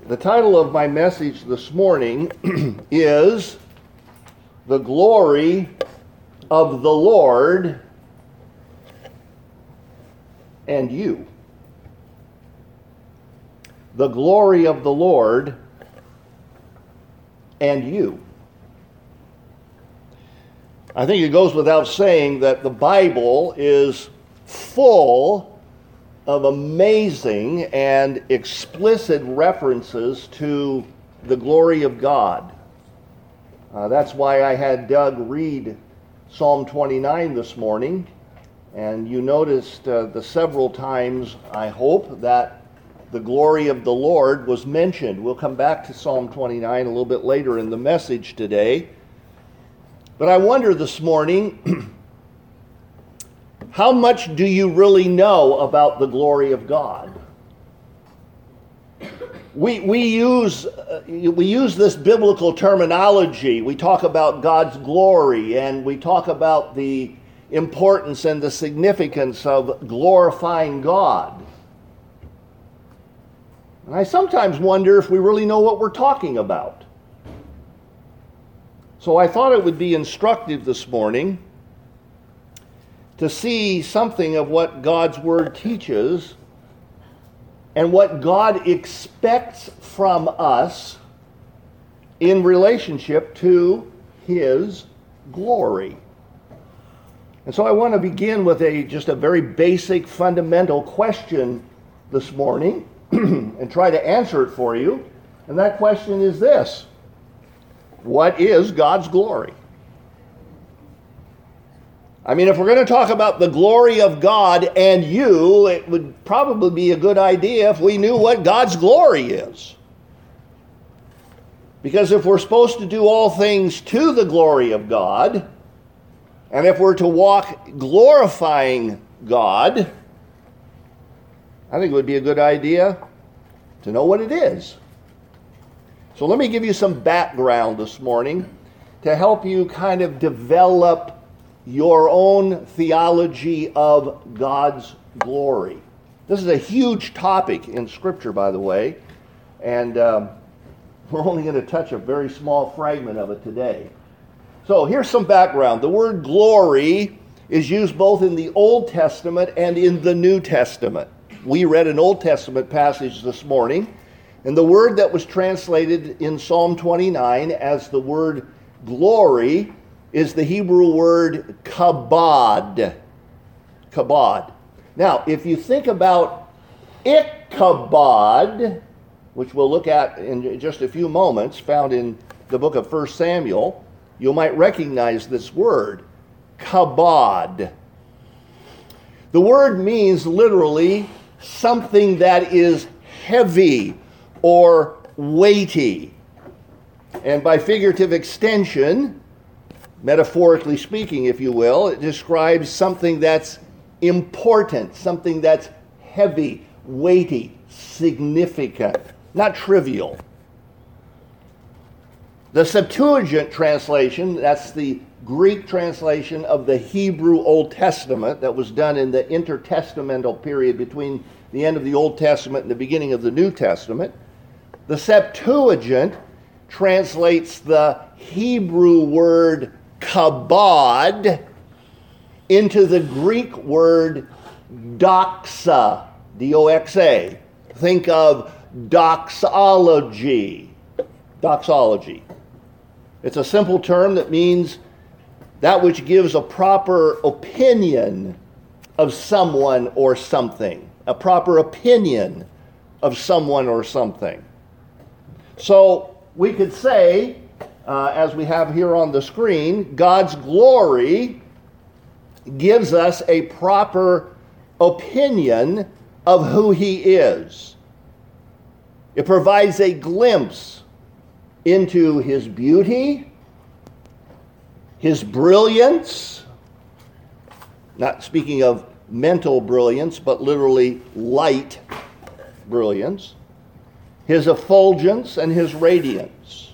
The title of my message this morning is The Glory of the Lord and You. The glory of the Lord and you. I think it goes without saying that the Bible is full of amazing and explicit references to the glory of God. That's why I had Doug read Psalm 29 this morning, and you noticed the several times, I hope, that the glory of the Lord was mentioned. We'll come back to Psalm 29 a little bit later in the message today. But I wonder this morning, how much do you really know about the glory of God? We use this biblical terminology. We talk about God's glory, and we talk about the importance and the significance of glorifying God. And I sometimes wonder if we really know what we're talking about. So I thought it would be instructive this morning to see something of what God's Word teaches and what God expects from us in relationship to His glory. And so I want to begin with just a very basic, fundamental question this morning and try to answer it for you. And that question is this: what is God's glory? I mean, if we're going to talk about the glory of God and you, it would probably be a good idea if we knew what God's glory is. Because if we're supposed to do all things to the glory of God, and if we're to walk glorifying God, I think it would be a good idea to know what it is. So let me give you some background this morning to help you kind of develop your own theology of God's glory. This is a huge topic in Scripture, by the way, and we're only going to touch a very small fragment of it today. So here's some background. The word glory is used both in the Old Testament and in the New Testament. We read an Old Testament passage this morning, and the word that was translated in Psalm 29 as the word glory is the Hebrew word kabod. Kabod. Now, if you think about Ichabod, which we'll look at in just a few moments, found in the book of 1 Samuel, you might recognize this word, kabod. The word means literally something that is heavy or weighty. And by figurative extension, metaphorically speaking, if you will, it describes something that's important, something that's heavy, weighty, significant, not trivial. The Septuagint translation, that's the Greek translation of the Hebrew Old Testament that was done in the intertestamental period between the end of the Old Testament and the beginning of the New Testament. The Septuagint translates the Hebrew word kabod into the Greek word doxa, D-O-X-A. Think of doxology. Doxology. It's a simple term that means that which gives a proper opinion of someone or something. A proper opinion of someone or something. So we could say, as we have here on the screen, God's glory gives us a proper opinion of who He is. It provides a glimpse into His beauty, His brilliance, not speaking of mental brilliance, but literally light brilliance, His effulgence and His radiance.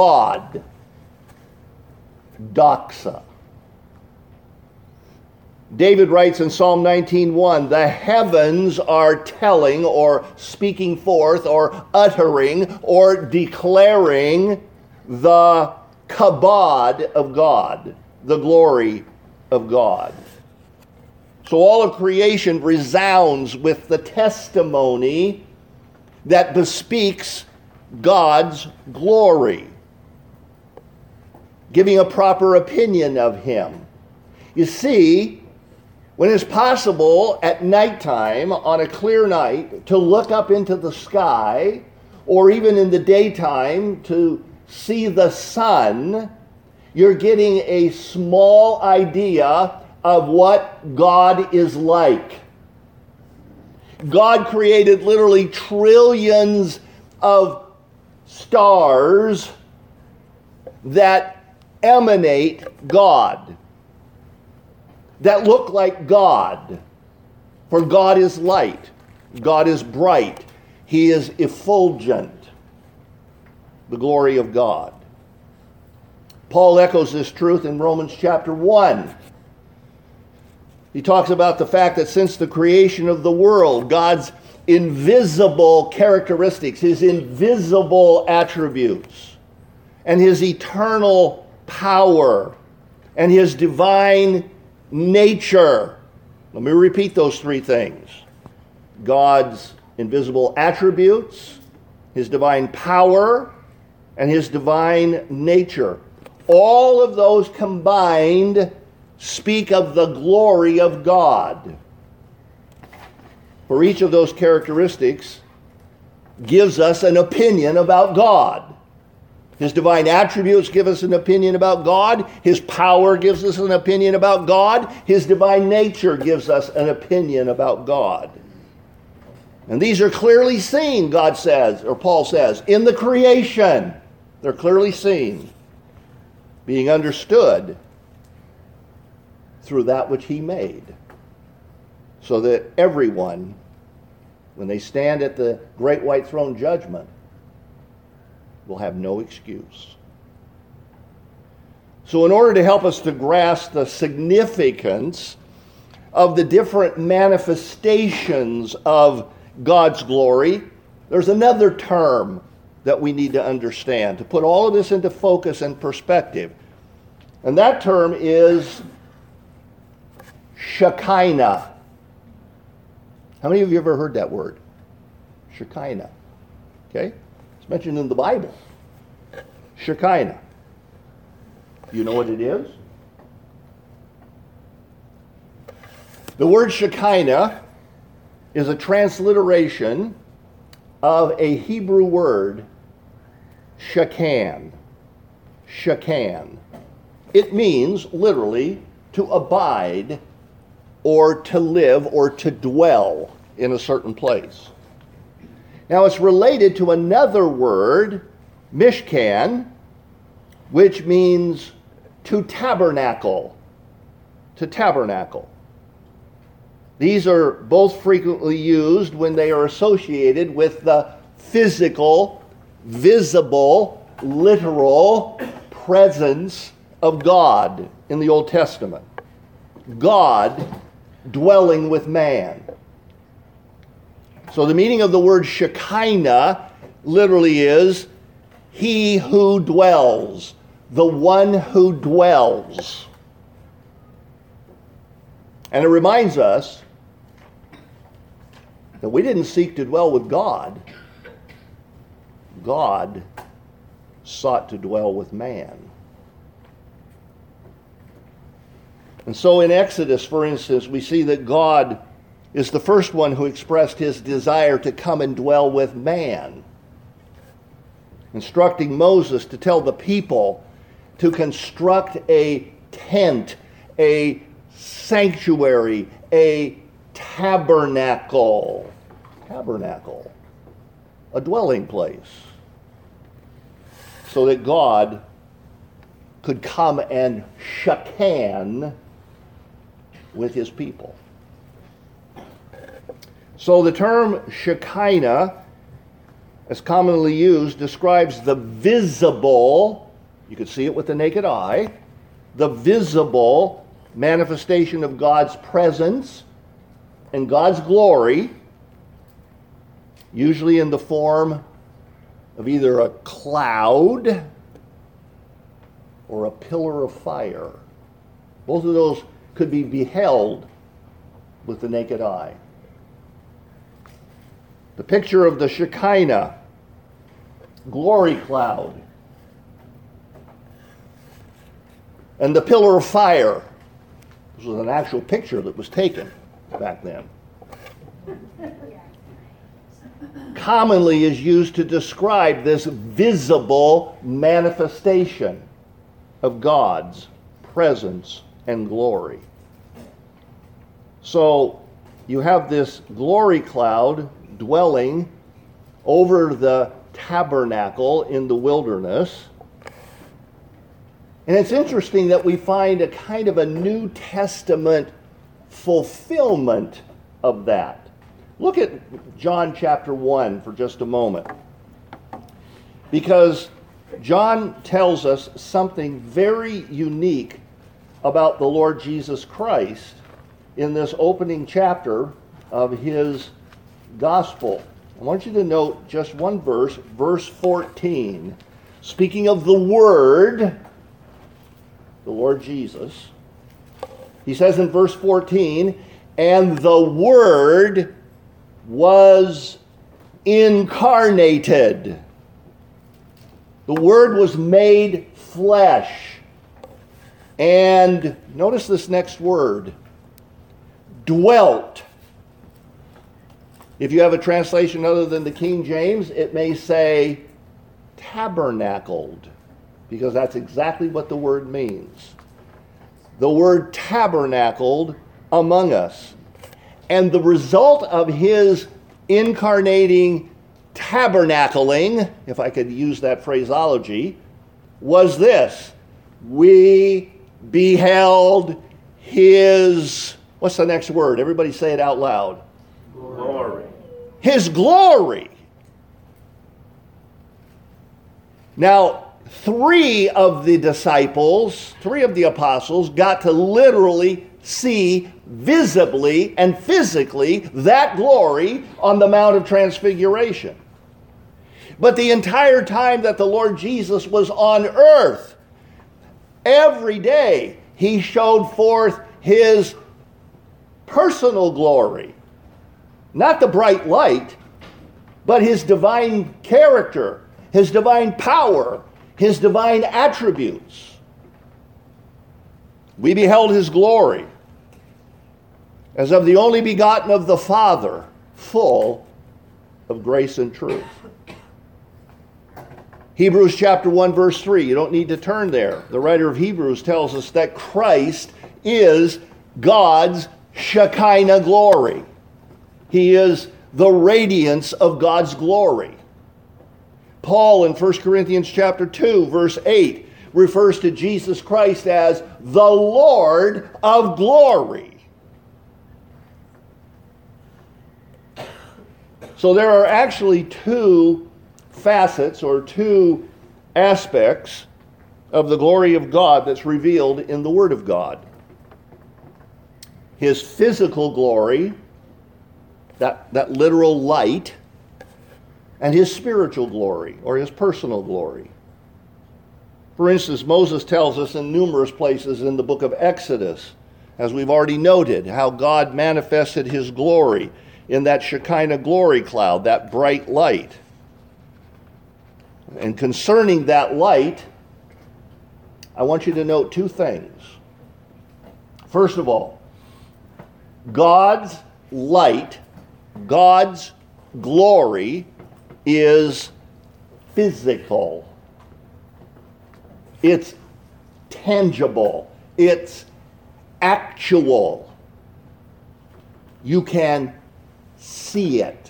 Kabod, doxa. David writes in Psalm 19:1, the heavens are telling or speaking forth or uttering or declaring the kabod of God, the glory of God. So all of creation resounds with the testimony that bespeaks God's glory, giving a proper opinion of him. You see, when it's possible at nighttime on a clear night to look up into the sky, or even in the daytime to see the sun, you're getting a small idea of what God is like. God created literally trillions of stars that emanate God, that look like God. For God is light. God is bright. He is effulgent. The glory of God. Paul echoes this truth in Romans chapter 1. He talks about the fact that since the creation of the world, God's invisible characteristics, his invisible attributes, and his eternal power, and his divine nature. Let me repeat those three things. God's invisible attributes, his divine power, and his divine nature. All of those combined speak of the glory of God. For each of those characteristics gives us an opinion about God. His divine attributes give us an opinion about God. His power gives us an opinion about God. His divine nature gives us an opinion about God. And these are clearly seen, God says, or Paul says, in the creation. They're clearly seen, being understood through that which he made, so that everyone, when they stand at the great white throne judgment, will have no excuse. So in order to help us to grasp the significance of the different manifestations of God's glory, there's another term that we need to understand to put all of this into focus and perspective. And that term is Shekinah. How many of you ever heard that word? Shekinah. Okay? It's mentioned in the Bible. Shekinah. Do you know what it is? The word Shekinah is a transliteration of a Hebrew word, Shekan. Shekan. It means, literally, to abide or to live or to dwell in a certain place. Now it's related to another word, Mishkan, which means to tabernacle. To tabernacle. These are both frequently used when they are associated with the physical, visible, literal presence of God in the Old Testament. God dwelling with man. So the meaning of the word Shekinah literally is he who dwells, the one who dwells. And it reminds us that we didn't seek to dwell with God. God sought to dwell with man. And so in Exodus, for instance, we see that God is the first one who expressed his desire to come and dwell with man, instructing Moses to tell the people to construct a tent, a sanctuary, a tabernacle, a dwelling place, so that God could come and shekan with his people. So the term Shekinah, as commonly used, describes the visible, you could see it with the naked eye, the visible manifestation of God's presence and God's glory, usually in the form of either a cloud or a pillar of fire. Both of those could be beheld with the naked eye. The picture of the Shekinah glory cloud and the pillar of fire. This was an actual picture that was taken back then. Commonly is used to describe this visible manifestation of God's presence and glory. So you have this glory cloud dwelling over the tabernacle in the wilderness. And it's interesting that we find a kind of a New Testament fulfillment of that. Look at John chapter 1 for just a moment. Because John tells us something very unique about the Lord Jesus Christ in this opening chapter of his gospel. I want you to note just one verse, verse 14. Speaking of the Word, the Lord Jesus, he says in verse 14, and the Word was incarnated. The Word was made flesh. And notice this next word, dwelt. If you have a translation other than the King James, it may say tabernacled, because that's exactly what the word means. The word tabernacled among us. And the result of his incarnating tabernacling, if I could use that phraseology, was this. We beheld his, what's the next word? Everybody say it out loud. Glory. His glory. Now, three of the apostles, got to literally see visibly and physically that glory on the Mount of Transfiguration. But the entire time that the Lord Jesus was on earth, every day he showed forth his personal glory. Not the bright light, but his divine character, his divine power, his divine attributes. We beheld his glory as of the only begotten of the Father, full of grace and truth. Hebrews chapter 1 verse 3, you don't need to turn there. The writer of Hebrews tells us that Christ is God's Shekinah glory. He is the radiance of God's glory. Paul in 1 Corinthians chapter 2 verse 8 refers to Jesus Christ as the Lord of glory. So there are actually two facets or two aspects of the glory of God that's revealed in the Word of God. His physical glory, that literal light, and his spiritual glory or his personal glory. For instance, Moses tells us in numerous places in the book of Exodus, as we've already noted, how God manifested his glory in that Shekinah glory cloud, that bright light. And concerning that light, I want you to note two things. First of all, God's light, God's glory is physical. It's tangible. It's actual. You can see it.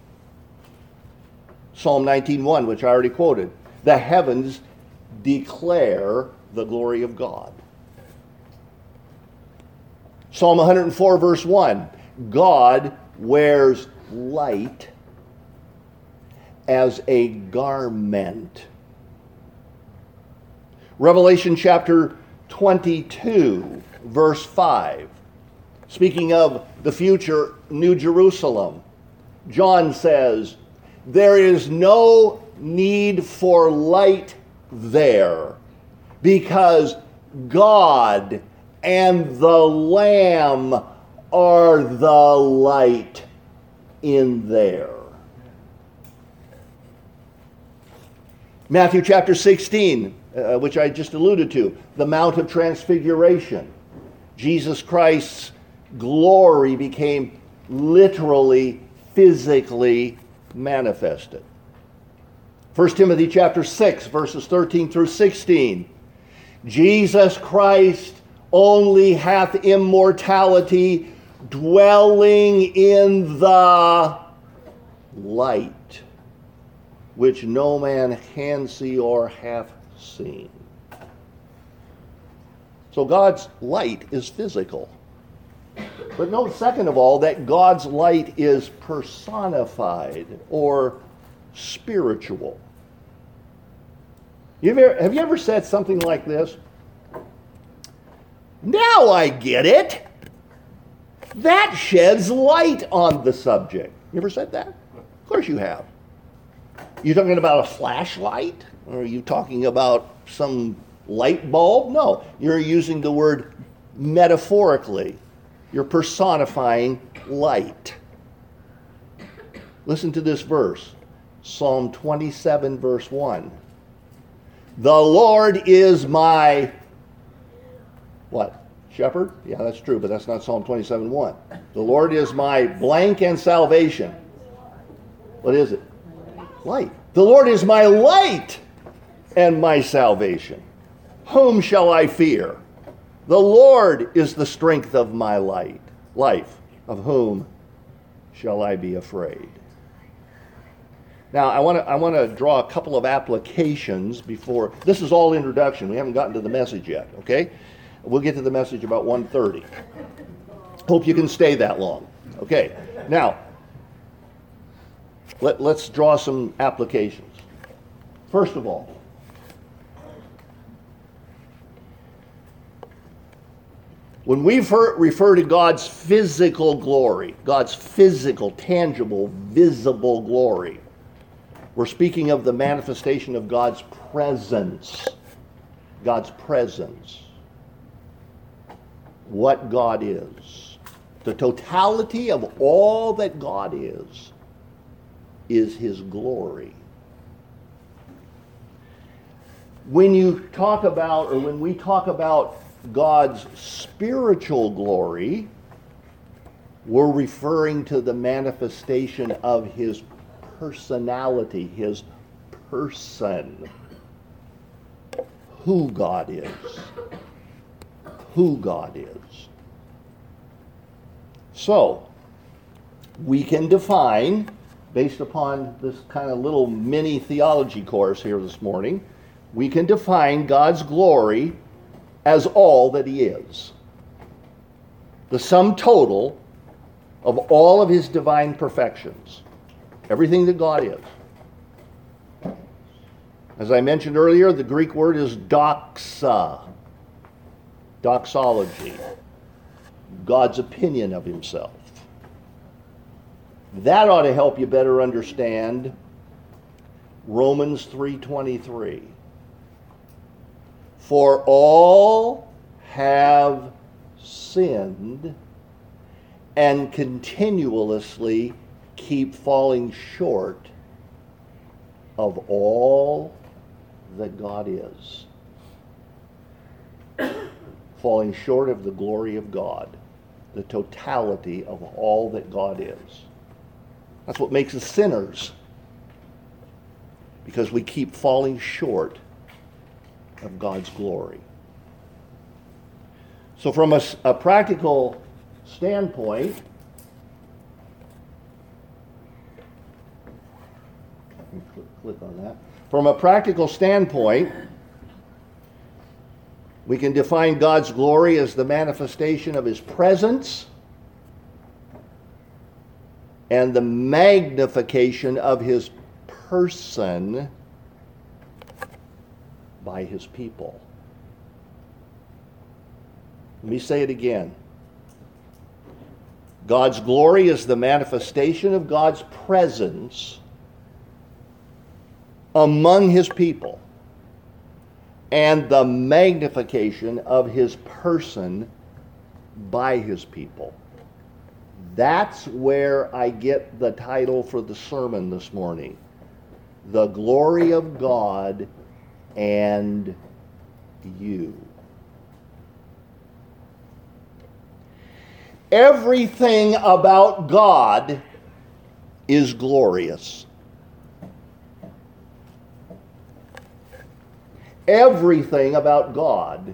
Psalm 19:1, which I already quoted. The heavens declare the glory of God. Psalm 104 verse 1. God wears light as a garment. Revelation chapter 22, verse 5. Speaking of the future New Jerusalem, John says, "There is no need for light there, because God and the Lamb are the light in there." Matthew chapter 16, which I just alluded to, the Mount of Transfiguration. Jesus Christ's glory became literally, physically manifested. 1 Timothy chapter 6, verses 13 through 16. Jesus Christ only hath immortality, dwelling in the light, which no man can see or hath seen. So God's light is physical. But note, second of all, that God's light is personified or spiritual. Have you ever said something like this? "Now I get it. That sheds light on the subject." You ever said that? Of course you have. You talking about a flashlight? Or are you talking about some light bulb? No, you're using the word metaphorically. You're personifying light. Listen to this verse, Psalm 27, verse 1. "The Lord is my," what? Shepherd? Yeah, that's true, but that's not Psalm 27, 1. "The Lord is my blank and salvation." What is it? Light. "The Lord is my light and my salvation. Whom shall I fear? The Lord is the strength of my life. Of whom shall I be afraid?" Now, I want to draw a couple of applications before. This is all introduction. We haven't gotten to the message yet, okay? We'll get to the message about 1:30. Hope you can stay that long. Okay, now, let's draw some applications. First of all, when we refer to God's physical glory, God's physical, tangible, visible glory, we're speaking of the manifestation of God's presence. God's presence. What God is. The totality of all that God is His glory. When you talk about, or when we talk about God's spiritual glory, we're referring to the manifestation of His personality, His person. Who God is. Who God is. So, we can define, based upon this kind of little mini theology course here this morning, we can define God's glory as all that He is. The sum total of all of His divine perfections. Everything that God is. As I mentioned earlier, the Greek word is doxa. Doxology. God's opinion of Himself. That ought to help you better understand Romans 3:23. For all have sinned and continuously keep falling short of all that God is. Falling short of the glory of God, the totality of all that God is. That's what makes us sinners, because we keep falling short of God's glory. So from a practical standpoint, click on that. From a practical standpoint, we can define God's glory as the manifestation of His presence and the magnification of His person by His people. Let me say it again. God's glory is the manifestation of God's presence among his people and the magnification of his person by his people. That's where I get the title for the sermon this morning. The glory of God and you. Everything about God is glorious. Everything about God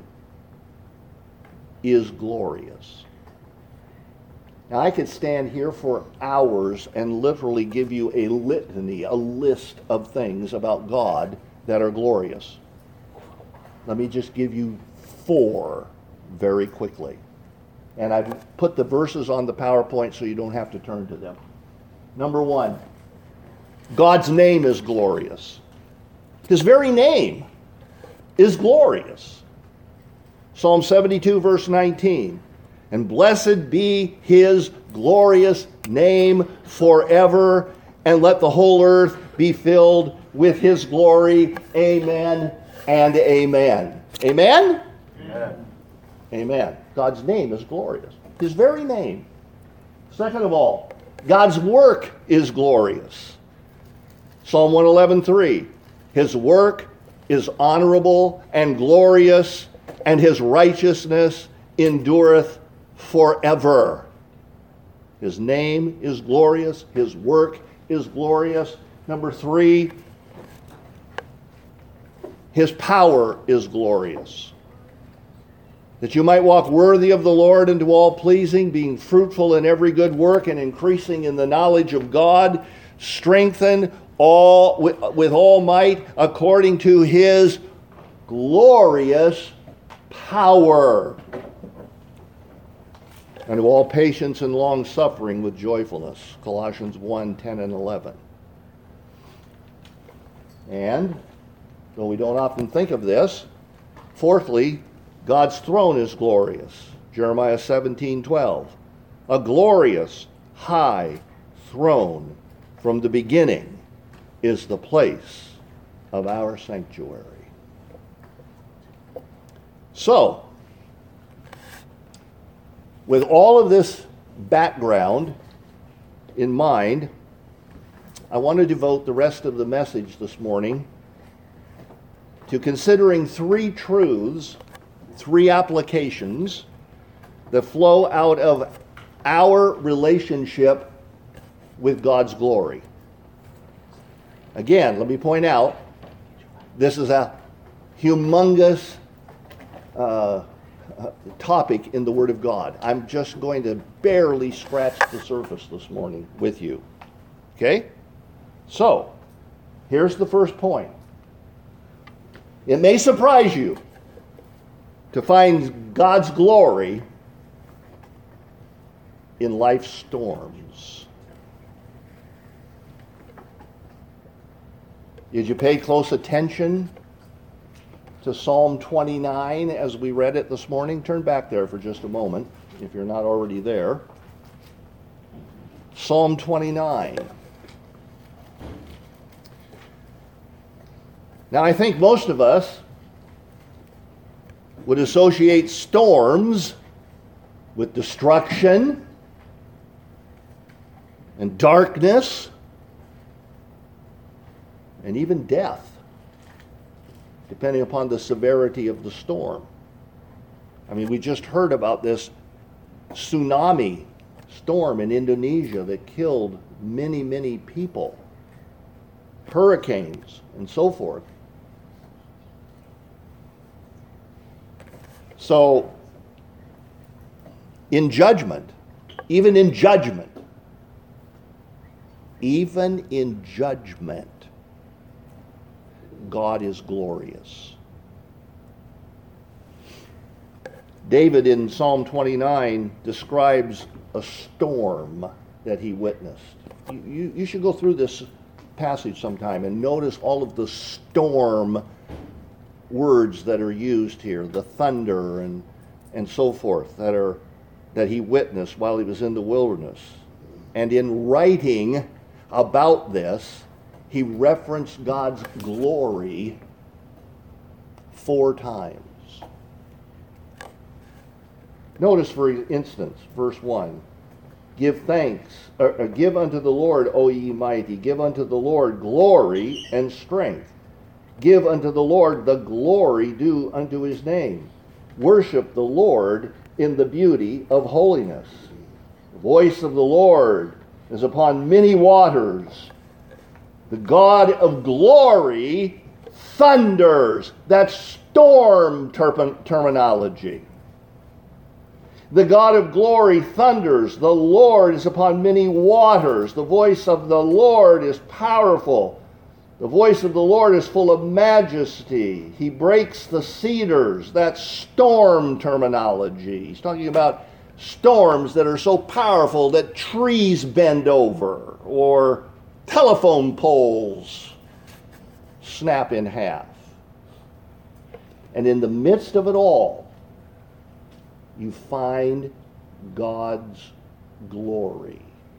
is glorious. Now, I could stand here for hours and literally give you a litany, a list of things about God that are glorious. Let me just give you 4 very quickly. And I've put the verses on the PowerPoint so you don't have to turn to them. Number 1, God's name is glorious. His very name is glorious. Psalm 72, verse 19. And blessed be his glorious name forever, and let the whole earth be filled with his glory. Amen and amen. Amen? Amen. Amen. God's name is glorious. His very name. Second of all, God's work is glorious. Psalm 111:3. His work is honorable and glorious, and his righteousness endureth forever. His name is glorious. His work is glorious. Number 3, his power is glorious. That you might walk worthy of the Lord and to all pleasing, being fruitful in every good work and increasing in the knowledge of God, strengthened all with all might according to his glorious power, and to all patience and long suffering with joyfulness. Colossians 1:10 and 11. And, though we don't often think of this, fourthly, God's throne is glorious. Jeremiah 17:12. A glorious, high throne from the beginning is the place of our sanctuary. So, with all of this background in mind, I want to devote the rest of the message this morning to considering 3 truths, 3 applications that flow out of our relationship with God's glory. Again, let me point out, this is a humongous topic in the Word of God. I'm just going to barely scratch the surface this morning with you. Okay? So, here's the first point. It may surprise you to find God's glory in life's storms. Did you pay close attention to Psalm 29 as we read it this morning? Turn back there for just a moment, if you're not already there. Psalm 29. Now, I think most of us would associate storms with destruction and darkness and even death, depending upon the severity of the storm. I mean, we just heard about this tsunami storm in Indonesia that killed many, many people, hurricanes, and so forth. So, in judgment, even in judgment, God is glorious. David in Psalm 29 describes a storm that he witnessed. You should go through this passage sometime and notice all of the storm words that are used here, the thunder and so forth that he witnessed while he was in the wilderness. And in writing about this, he referenced God's glory 4 times. Notice, for instance, verse 1. Give unto the Lord, O ye mighty, give unto the Lord glory and strength. Give unto the Lord the glory due unto his name. Worship the Lord in the beauty of holiness. The voice of the Lord is upon many waters. The God of glory thunders. That's storm terminology. The God of glory thunders. The Lord is upon many waters. The voice of the Lord is powerful. The voice of the Lord is full of majesty. He breaks the cedars. That's storm terminology. He's talking about storms that are so powerful that trees bend over or telephone poles snap in half. And in the midst of it all, you find God's glory.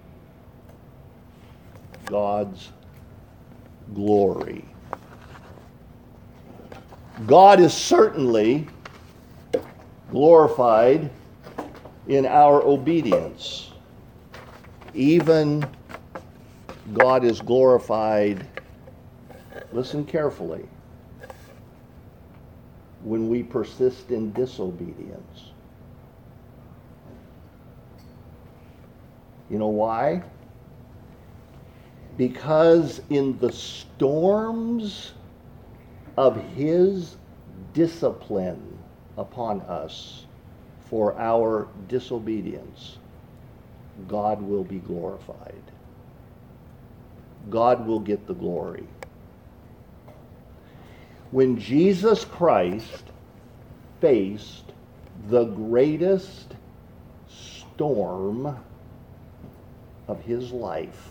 God's glory. God is certainly glorified in our obedience. Even God is glorified, listen carefully, when we persist in disobedience. You know why? Because in the storms of his discipline upon us for our disobedience, God will be glorified. God will get the glory. When Jesus Christ faced the greatest storm of his life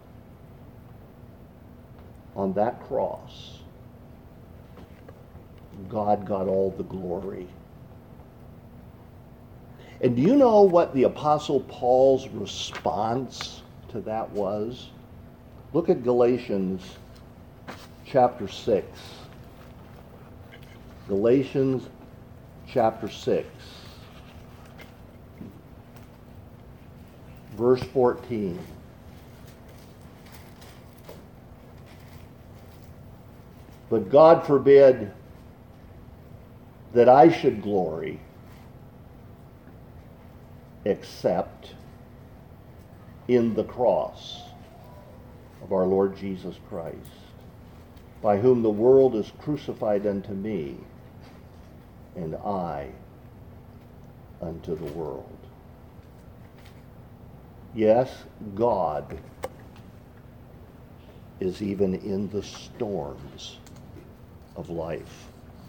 on that cross, God got all the glory. And do you know what the Apostle Paul's response to that was? Look at Galatians chapter 6. Galatians chapter 6. Verse 14. But God forbid that I should glory except in the cross of our Lord Jesus Christ, by whom the world is crucified unto me, and I unto the world. Yes, God is even in the storms of life.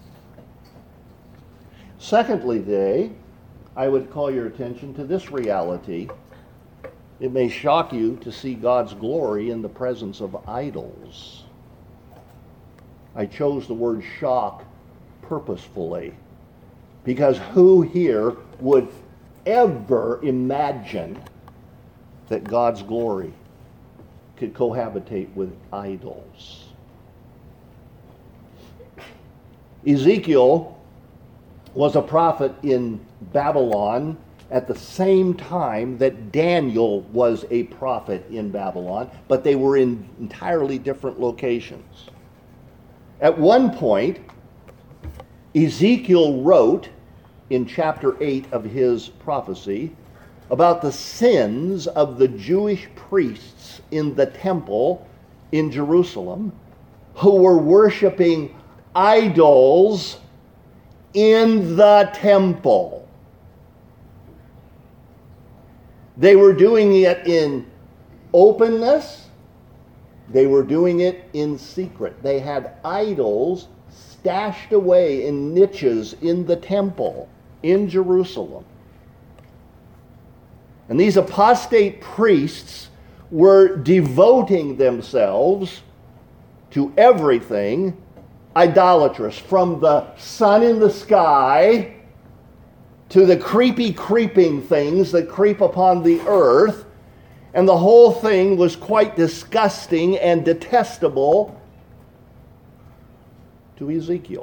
Secondly, today, I would call your attention to this reality. It may shock you to see God's glory in the presence of idols. I chose the word shock purposefully, because who here would ever imagine that God's glory could cohabitate with idols? Ezekiel was a prophet in Babylon at the same time that Daniel was a prophet in Babylon, but they were in entirely different locations. At one point, Ezekiel wrote in chapter 8 of his prophecy about the sins of the Jewish priests in the temple in Jerusalem who were worshiping idols in the temple. They were doing it in openness. They were doing it in secret. They had idols stashed away in niches in the temple in Jerusalem. And these apostate priests were devoting themselves to everything idolatrous, from the sun in the sky to the creepy creeping things that creep upon the earth, and the whole thing was quite disgusting and detestable to Ezekiel.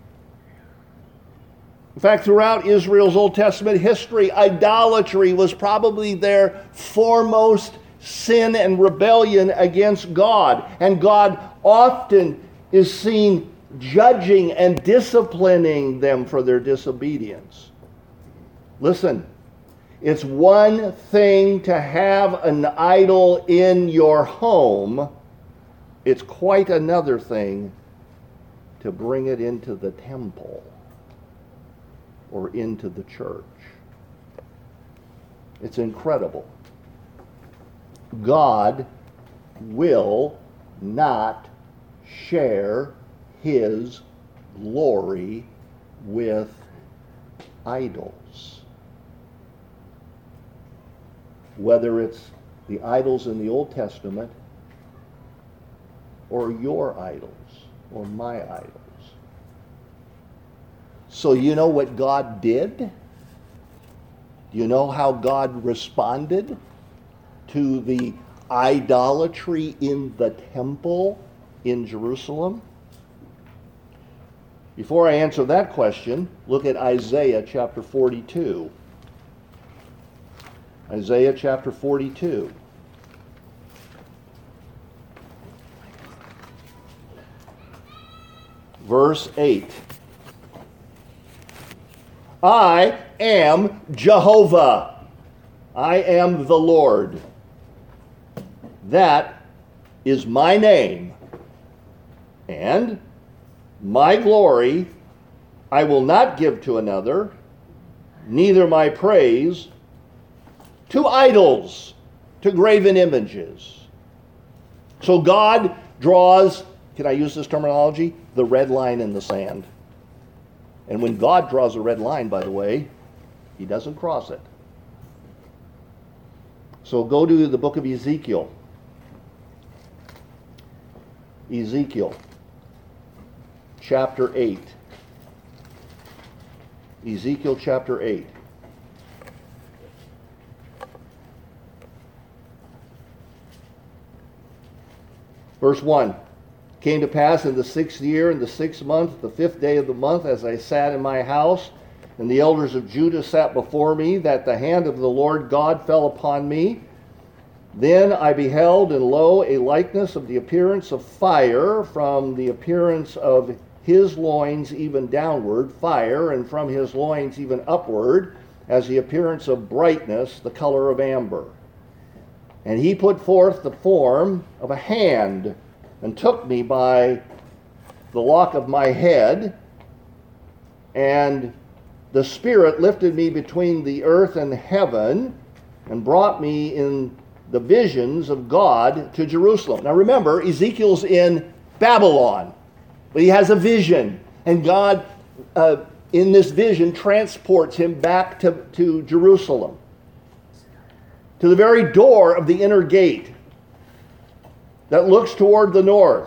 In fact, throughout Israel's Old Testament history, idolatry was probably their foremost sin and rebellion against God. And God often is seen judging and disciplining them for their disobedience. Listen, it's one thing to have an idol in your home. It's quite another thing to bring it into the temple or into the church. It's incredible. God will not share his glory with idols. Whether it's the idols in the Old Testament or your idols or my idols. So you know what God did? Do you know how God responded to the idolatry in the temple in Jerusalem? Before I answer that question, look at Isaiah chapter 42. Isaiah chapter 42. Verse 8. I am Jehovah. I am the Lord. That is my name. And my glory I will not give to another, neither my praise to idols, to graven images. So God draws, can I use this terminology? The red line in the sand. And when God draws a red line, by the way, he doesn't cross it. So go to the book of Ezekiel. Ezekiel chapter 8. Ezekiel chapter 8. Verse 1. Came to pass in the 6th year, in the 6th month, the 5th day of the month, as I sat in my house, and the elders of Judah sat before me, that the hand of the Lord God fell upon me. Then I beheld, and lo, a likeness of the appearance of fire, from the appearance of his loins even downward, fire, and from his loins even upward, as the appearance of brightness, the color of amber. And he put forth the form of a hand, and took me by the lock of my head, and the Spirit lifted me between the earth and heaven, and brought me in the visions of God to Jerusalem. Now remember, Ezekiel's in Babylon, but he has a vision, and God, in this vision, transports him back to Jerusalem, to the very door of the inner gate that looks toward the north,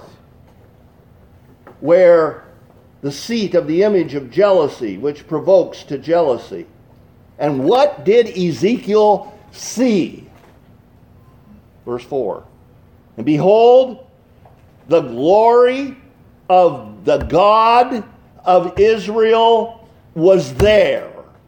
where the seat of the image of jealousy, which provokes to jealousy. And what did Ezekiel see? Verse 4. And behold, the glory of the God of Israel was there.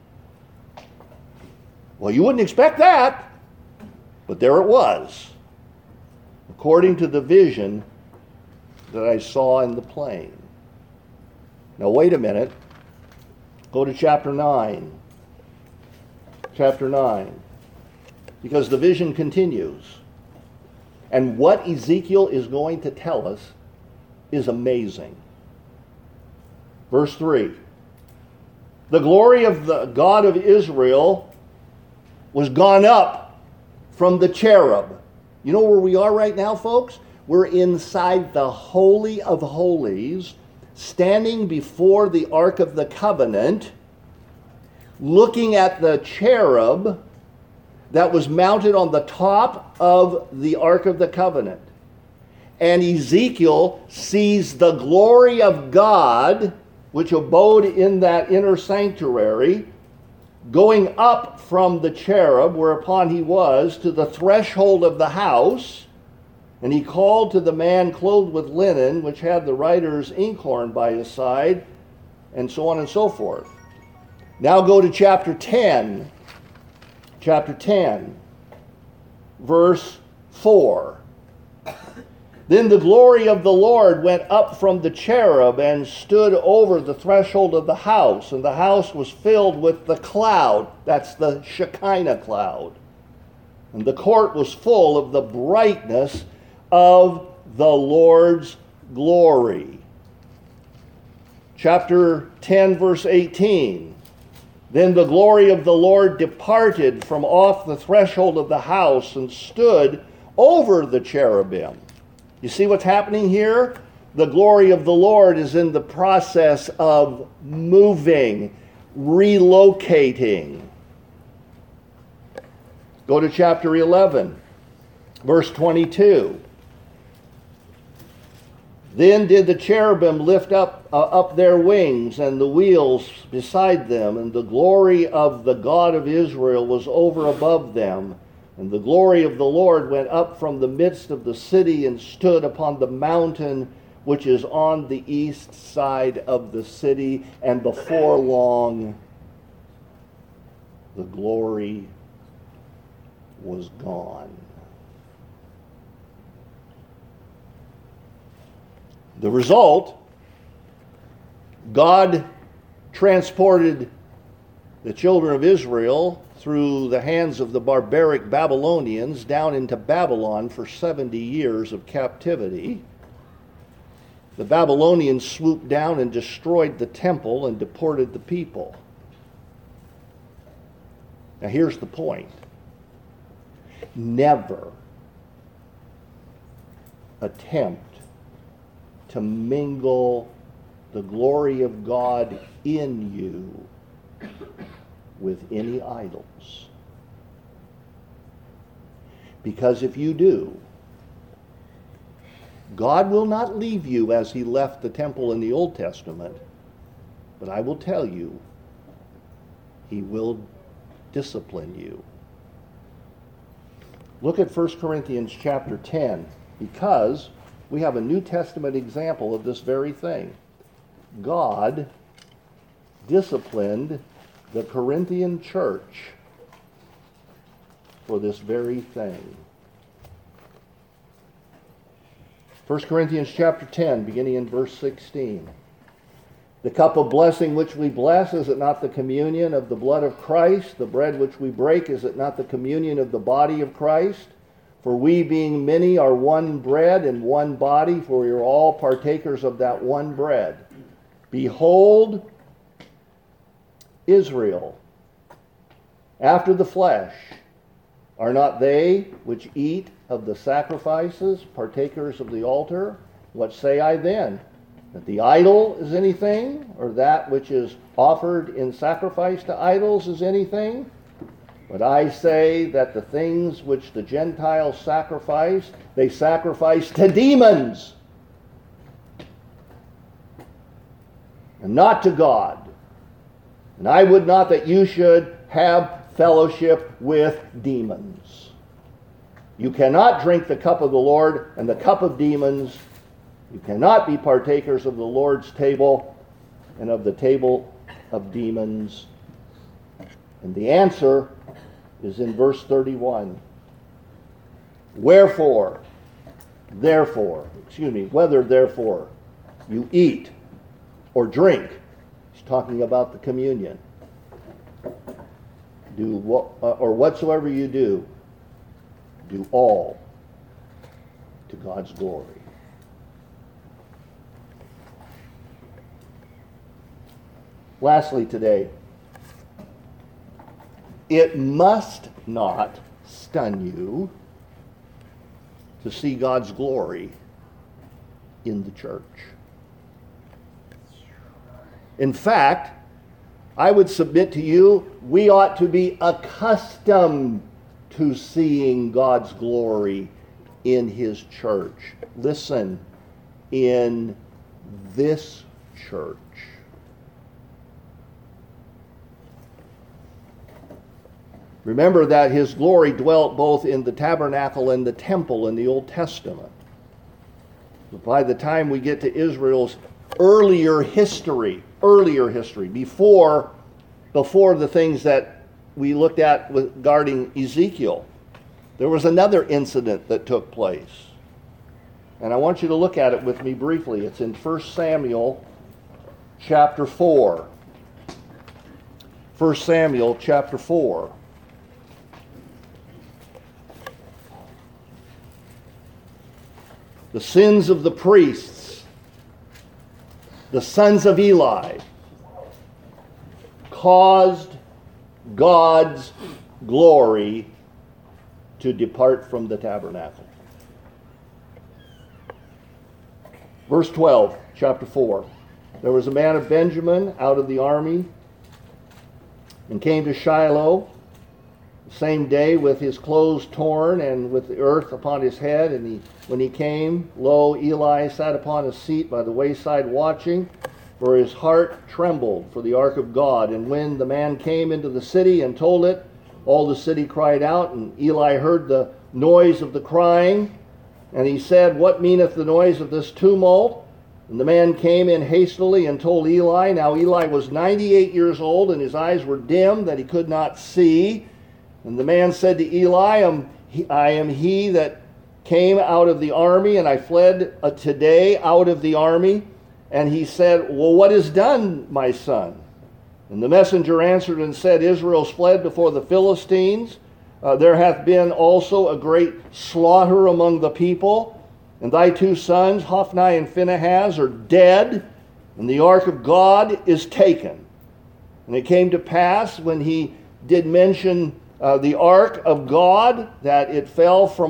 Well, you wouldn't expect that, but there it was, according to the vision that I saw in the plain. Now wait a minute. Go to chapter 9. Chapter 9. Because the vision continues. And what Ezekiel is going to tell us is amazing. Verse 3. The glory of the God of Israel was gone up from the cherub. You know where we are right now, folks? We're inside the Holy of Holies, standing before the Ark of the Covenant, looking at the cherub that was mounted on the top of the Ark of the Covenant. And Ezekiel sees the glory of God, which abode in that inner sanctuary, going up from the cherub whereupon he was to the threshold of the house, and he called to the man clothed with linen, which had the writer's inkhorn by his side, and so on and so forth. Now go to chapter 10. Chapter 10, verse 4. Then the glory of the Lord went up from the cherub and stood over the threshold of the house, and the house was filled with the cloud. That's the Shekinah cloud. And the court was full of the brightness of the Lord's glory. Chapter 10, verse 18. Then the glory of the Lord departed from off the threshold of the house and stood over the cherubim. You see what's happening here? The glory of the Lord is in the process of moving, relocating. Go to chapter 11, verse 22. Then did the cherubim lift up their wings and the wheels beside them, and the glory of the God of Israel was over above them. And the glory of the Lord went up from the midst of the city and stood upon the mountain which is on the east side of the city. And before long, the glory was gone. The result, God transported the children of Israel through the hands of the barbaric Babylonians down into Babylon for 70 years of captivity. The Babylonians swooped down and destroyed the temple and deported the people. Now here's the point. Never attempt to mingle the glory of God in you with any idols. Because if you do, God will not leave you as he left the temple in the Old Testament, but I will tell you, he will discipline you. Look at 1 Corinthians chapter 10, because we have a New Testament example of this very thing. God disciplined the Corinthian church for this very thing. 1 Corinthians chapter 10, beginning in verse 16. The cup of blessing which we bless, is it not the communion of the blood of Christ? The bread which we break, is it not the communion of the body of Christ? For we, being many, are one bread and one body, for we are all partakers of that one bread. Behold, Israel, after the flesh, are not they which eat of the sacrifices partakers of the altar? What say I then? That the idol is anything, or that which is offered in sacrifice to idols is anything? But I say that the things which the Gentiles sacrifice, they sacrifice to demons, and not to God. And I would not that you should have fellowship with demons. You cannot drink the cup of the Lord and the cup of demons. You cannot be partakers of the Lord's table and of the table of demons. And the answer is in verse 31. Whether therefore you eat or drink, he's talking about the communion, or whatsoever you do all to God's glory. Lastly today, it must not stun you to see God's glory in the church. In fact, I would submit to you, we ought to be accustomed to seeing God's glory in his church. Listen, in this church. Remember that his glory dwelt both in the tabernacle and the temple in the Old Testament. By the time we get to Israel's earlier history, before the things that we looked at regarding Ezekiel, there was another incident that took place. And I want you to look at it with me briefly. It's in 1 Samuel chapter 4. 1 Samuel chapter 4. The sins of the priests, the sons of Eli, caused God's glory to depart from the tabernacle. Verse 12, chapter 4. There was a man of Benjamin out of the army and came to Shiloh the same day with his clothes torn and with the earth upon his head. And when he came, lo, Eli sat upon a seat by the wayside watching, for his heart trembled for the ark of God. And when the man came into the city and told it, all the city cried out, and Eli heard the noise of the crying. And he said, What meaneth the noise of this tumult? And the man came in hastily and told Eli. Now Eli was 98 years old, and his eyes were dim, that he could not see. And the man said to Eli, I am he that came out of the army, and I fled today out of the army. And he said, Well, what is done, my son? And the messenger answered and said, Israel's fled before the Philistines. There hath been also a great slaughter among the people. And thy two sons, Hophni and Phinehas, are dead, and the ark of God is taken. And it came to pass, when he did mention the ark of God, that he fell from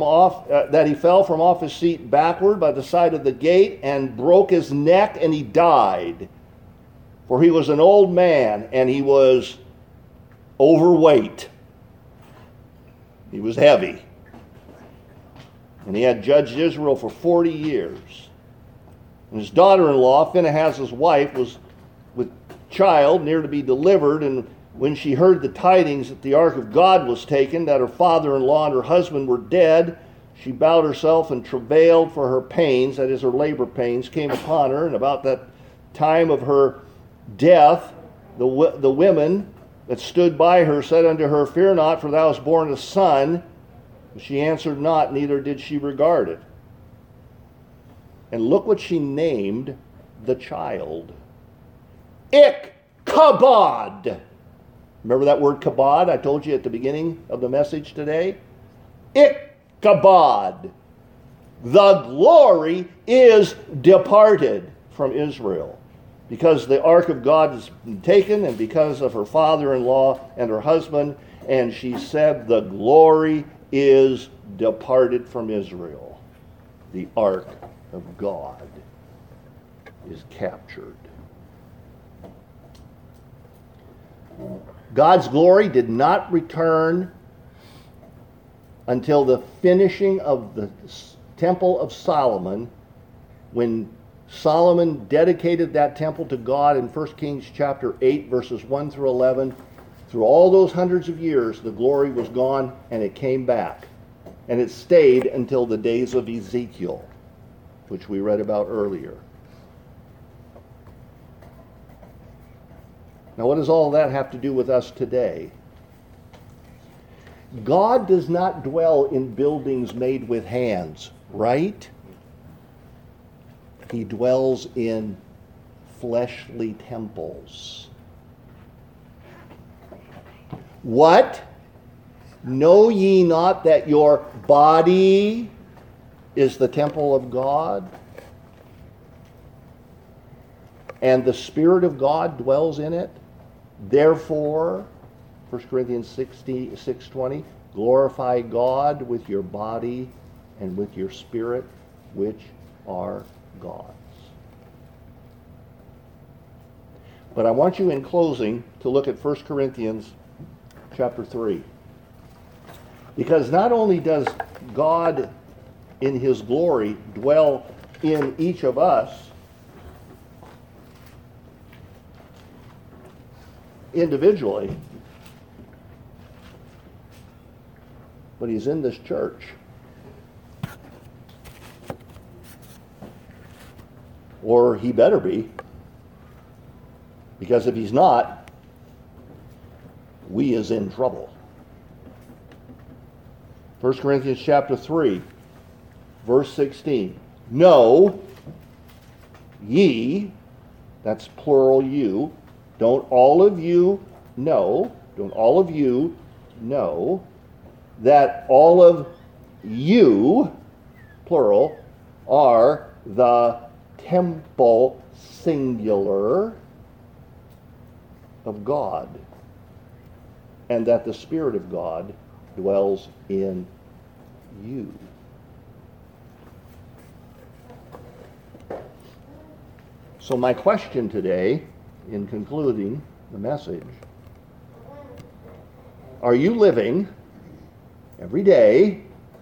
off his seat backward by the side of the gate and broke his neck, and he died. For he was an old man, and he was overweight. He was heavy. And he had judged Israel for 40 years. And his daughter-in-law, Phinehas' wife, was with child, near to be delivered, and when she heard the tidings that the ark of God was taken, that her father-in-law and her husband were dead, she bowed herself and travailed, for her pains, that is, her labor pains, came upon her. And about that time of her death, the women that stood by her said unto her, Fear not, for thou hast borne a son. But she answered not, neither did she regard it. And look what she named the child. Ichabod. Remember that word kabod I told you at the beginning of the message today? Ichabod. The glory is departed from Israel, because the ark of God has been taken, and because of her father-in-law and her husband. And she said, the glory is departed from Israel. The ark of God is captured. God's glory did not return until the finishing of the Temple of Solomon, when Solomon dedicated that temple to God in 1 Kings chapter 8, verses 1 through 11. Through all those hundreds of years, the glory was gone, and it came back. And it stayed until the days of Ezekiel, which we read about earlier. Now, what does all that have to do with us today? God does not dwell in buildings made with hands, right? He dwells in fleshly temples. What? Know ye not that your body is the temple of God, and the Spirit of God dwells in it? Therefore, 1 Corinthians 6:20, glorify God with your body and with your spirit, which are God's. But I want you in closing to look at 1 Corinthians chapter 3. Because not only does God in his glory dwell in each of us individually, but he's in this church. Or he better be. Because if he's not, we is in trouble. 1 Corinthians chapter 3, verse 16. Know ye, that's plural you, don't all of you know that all of you, plural, are the temple, singular, of God, and that the Spirit of God dwells in you. So my question today, in concluding the message, are you living every day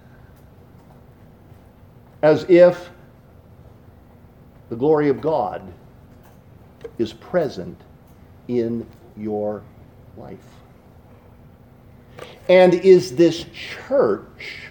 as if the glory of God is present in your life? And is this church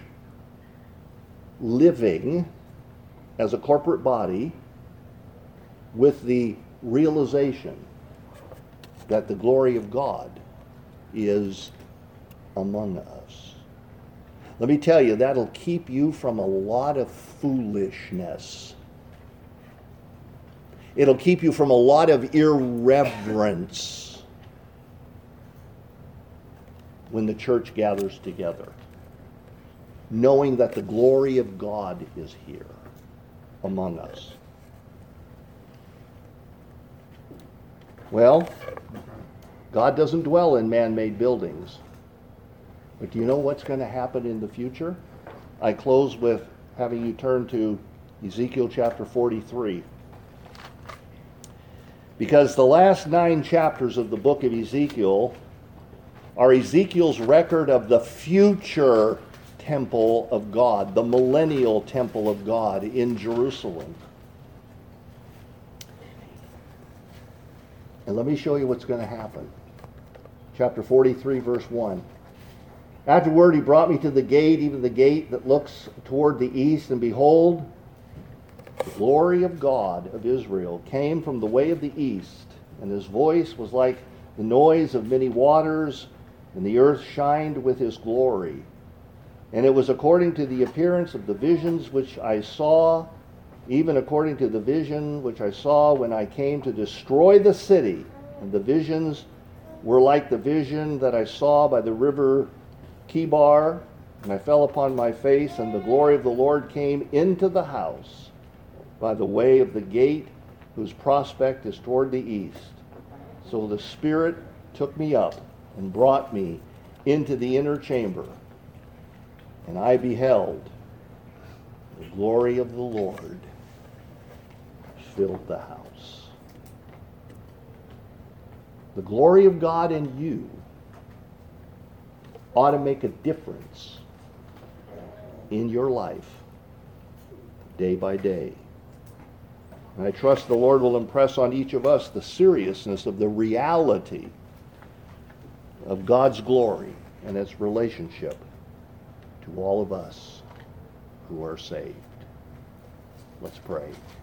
living as a corporate body with the realization that the glory of God is among us? Let me tell you, that'll keep you from a lot of foolishness. It'll keep you from a lot of irreverence when the church gathers together, knowing that the glory of God is here among us. Well, God doesn't dwell in man-made buildings. But do you know what's going to happen in the future? I close with having you turn to Ezekiel chapter 43. Because the last 9 chapters of the book of Ezekiel are Ezekiel's record of the future temple of God, the millennial temple of God in Jerusalem. And let me show you what's going to happen. Chapter 43, verse 1. Afterward he brought me to the gate, even the gate that looks toward the east, and behold, the glory of God of Israel came from the way of the east, and his voice was like the noise of many waters, and the earth shined with his glory. And it was according to the appearance of the visions which I saw, even according to the vision which I saw when I came to destroy the city. And the visions were like the vision that I saw by the river Kibar, and I fell upon my face, and the glory of the Lord came into the house by the way of the gate, whose prospect is toward the east. So the Spirit took me up and brought me into the inner chamber, and I beheld the glory of the Lord filled the house. The glory of God in you ought to make a difference in your life day by day. And I trust the Lord will impress on each of us the seriousness of the reality of God's glory and its relationship to all of us who are saved. Let's pray.